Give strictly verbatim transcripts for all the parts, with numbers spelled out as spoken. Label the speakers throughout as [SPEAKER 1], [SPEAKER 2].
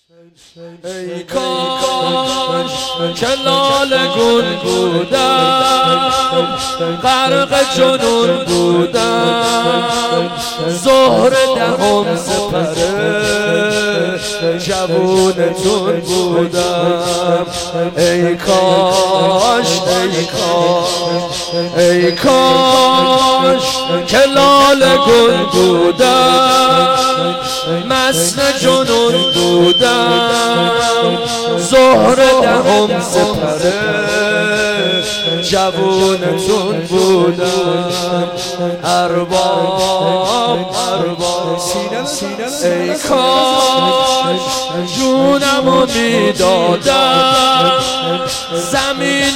[SPEAKER 1] ای کاش که لاله گون بودم، غرق جنون بودم، زهر دهم سپره جوونتون بودم. ای کاش ای کاش ای کاش که لاله گون بودم، مست جنون بودم، زهر دهم سپره جوونتون بودم. ارباب ارباب ای کاش جونمو میدادم، زمین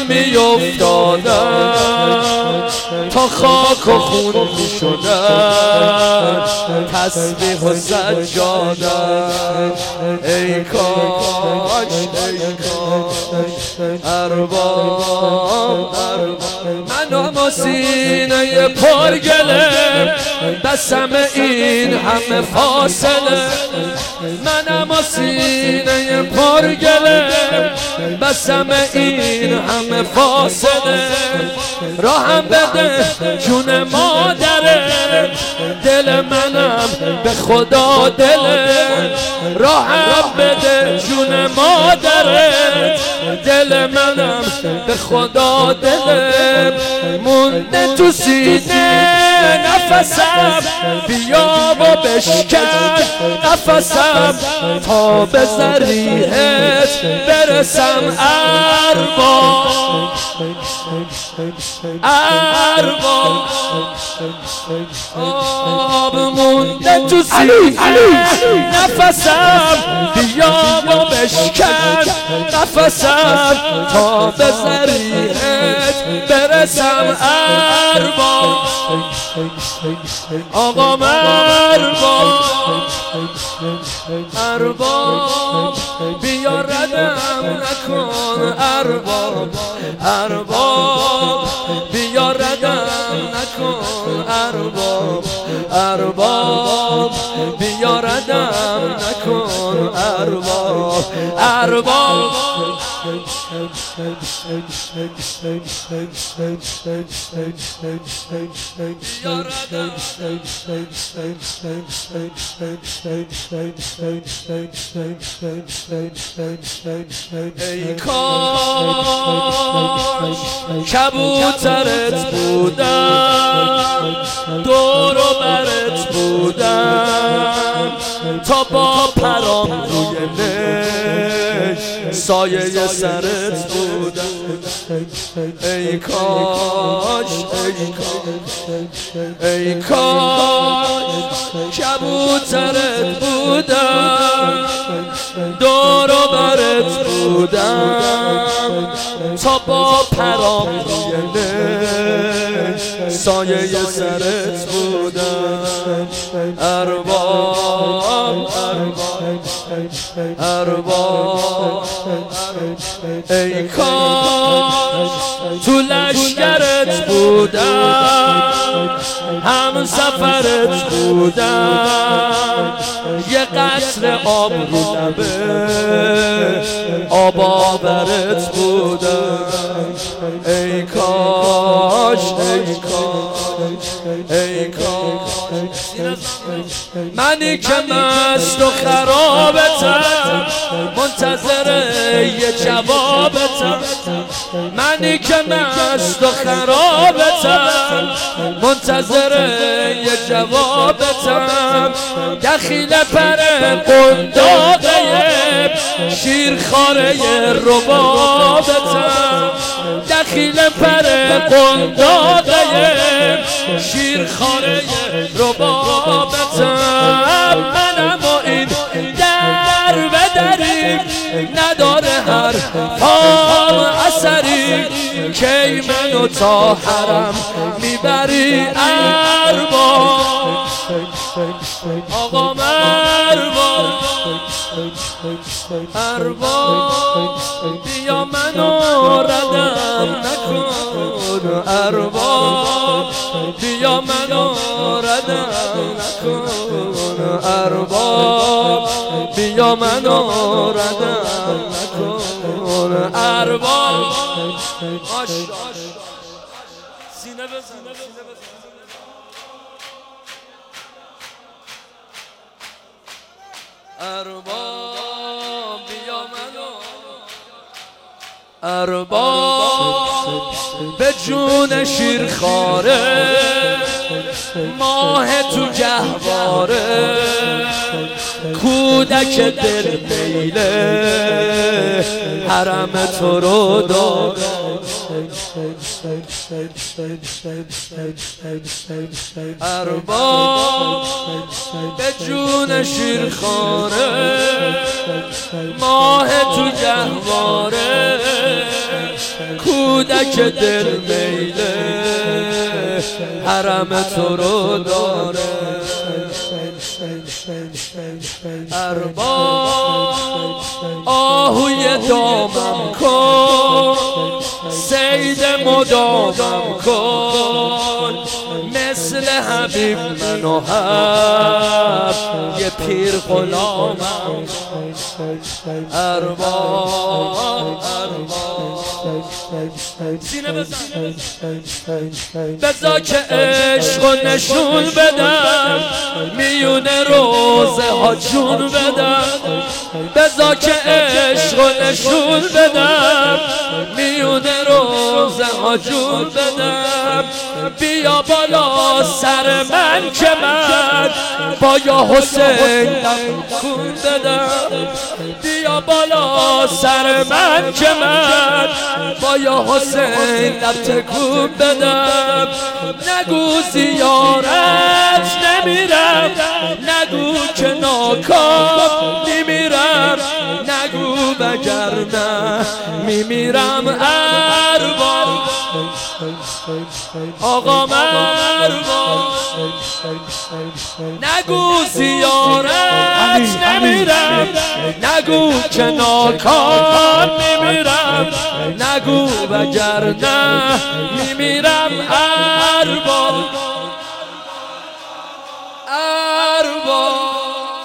[SPEAKER 1] میافتادم، تا خاک و خون میشدم، تسبیح و سجادم. ای کاش ای کاش ارباب ارباب منم و سینه پرگله، بسم این همه فاصله، منم و سینه پرگله، بسم این همه فاصله. راهم بده جون مادره، دل منم به خدا دله، راهم بده جون مادره، دل منم به خدا دله. مونده تو سینه نفسم، بیا و بشکن نفسم، تا به ذریحت برسم. ارباب ارباب آب مونده تو سینه نفسم، بیا و بشکن نفسم، تا به ذریحت برسم. ارباب آقا ارباب ارباب بیا ردم نکن. ارباب ارباب بیا ردم نکن. ارباب ارباب بیا ردم نکن. ارباب ارباب ای کاش کبوترت بودم، دور و برت بودم، تا با پرام روی نش سایه سرت بودم. ای کاش ای کاش ای کاش کبوترت بودم، دور و برت بودم، تا با پرام روی نش سایه سرت بودم. ارباب ارباب ارباب ای کاش تو لشکرت بودم، هم سفرت بودم، یه قطره آب رو لبه آب آورت بودم. ای کاش ای کاش ای کاش منی که مست و خرابتم، منتظر یه جوابتم. منی که مست و خرابتم، منتظر یه جوابتم. دخیل پر قنداقه شیرخواره ربابتم، دخیل پر قنداقه شیرخواره ربابتم. منم و این در به دریم نداره هر پام اثری، کی منو تا حرم میبری. ارباب آقا ارباب ارباب بیا منو ردم نکن. ارباب بیا منو ردم نکن. ارباب بیا منو ردم نکن ارباب سینه بزن ارباب بیا منو ارباب به جون شیرخواره ماه تو گهواره کودک دل میله حرم تو رو داره ارباب به جون شیرخواره ماه تو گهواره کودک دل میله حرم تو رو داره ارباب آهوی دامم کن سید مدامم کن مثل حبیب منو هم یه پیر غلامم ارباب ارباب سینه بزن بذار که عشق و نشون بدم میونه روزه ها جون بدم بذار که عشق و نشون بدم میونه روزه ها جون بدم بیا بالا سر من که من با یا حسین کون بدم بیا بالا سر من که من با یا حسین لب تکون بدم نگو زیارت نمیرم نگو که ناکام میمیرم نگو وگرنه میمیرم ارباب آقا ارباب نگو زیارت نمیرم نگو که ناکام میمیرم نگو وگرنه میمیرم ارباب ارباب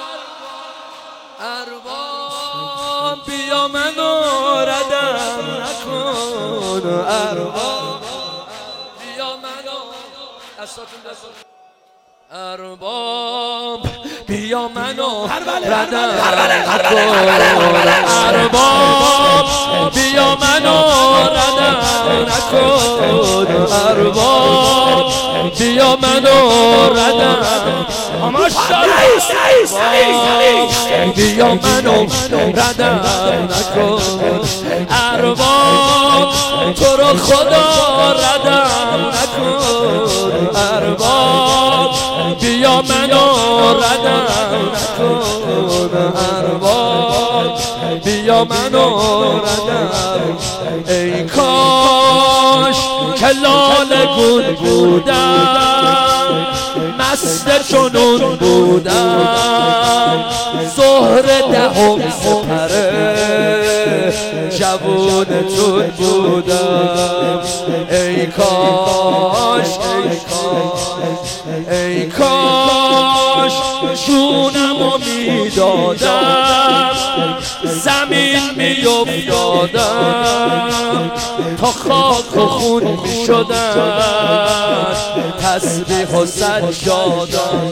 [SPEAKER 1] ارباب بیا منو ردم نکن ارباب بیا منو دستاتون دستاتون ارباب بیا منو ردم نکن ارباب بیا منو ردم نکن ارباب بیا منو ردم بیا منو ردم نکن ارباب تو رو خدا ردم نکن ارباب بیا منو ردم نکن ارباب بیا منو ردم ای کاش که لاله گون بودم مست جنون بودم زهر دهم سپره جوونتون بودم ای کاش ای کاش ای کاش جونمو میدادم زمین میافتادم تا خاک و خون میشدم تسبیح و سجادم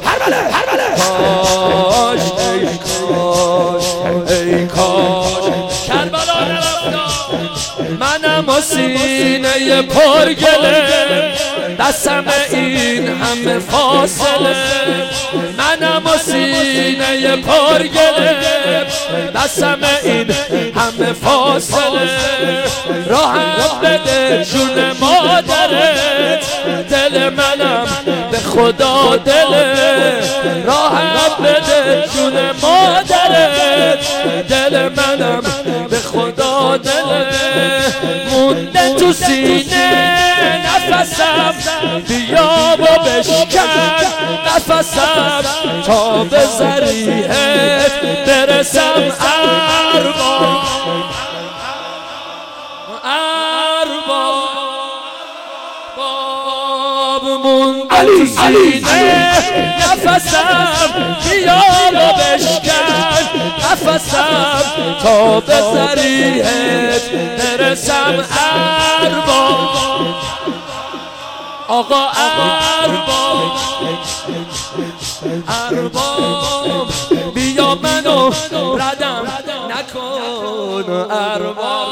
[SPEAKER 1] کاش ای کاش ای کاش کربلا نرفتم منم و سینه پرگله دستم این همه فاصله منم و سینه پرگله دستم این همه فاصله راهم بده جون مادرت دل منم به خدا دله راهم بده جون مادرت دل منم به خدا دله مونده تو سینه نفسم بیا و بشکن نفسم تا به ذریعت برسم ارباب ارباب مونده تو سینه نفسم بیا و بشکن قفسم تا به ذریعت برسم ارباب آقا ارباب ارباب بیا منو ردم نکن ارباب